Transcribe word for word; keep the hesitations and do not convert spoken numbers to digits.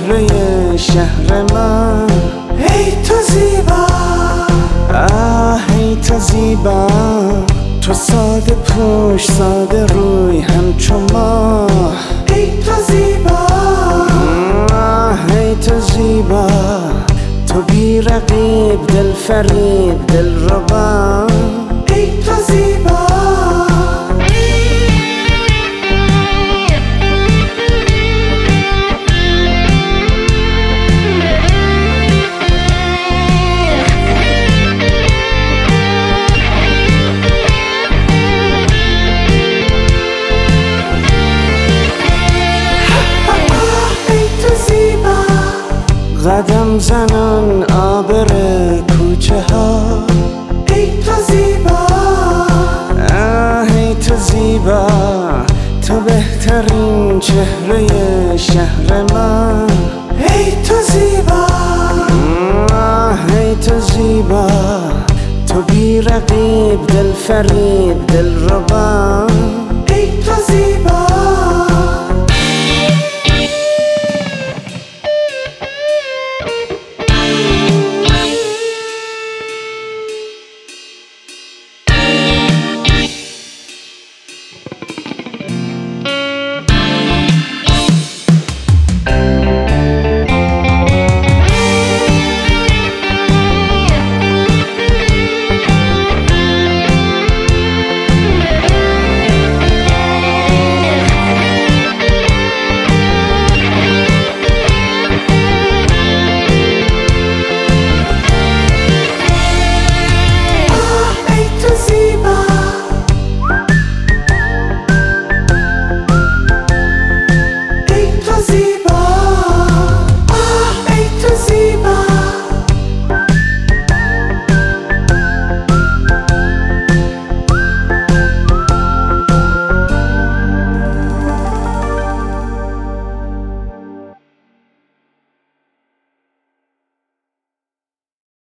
چهره شهر من. ای تو زیبا، آه ای تو زیبا، تو ساده پوش ساده روی همچو ماه. ای تو زیبا، آه ای تو زیبا، تو بی رقیب دل فریب دل ربا. ای تو زیبا، قدم زنان آبر کوچه ها. ای تو زیبا، آه ای تو زیبا، تو بهترین چهره شهر من. ای تو زیبا، آه ای تو زیبا، تو بی رقیب دل فریب دل ربا.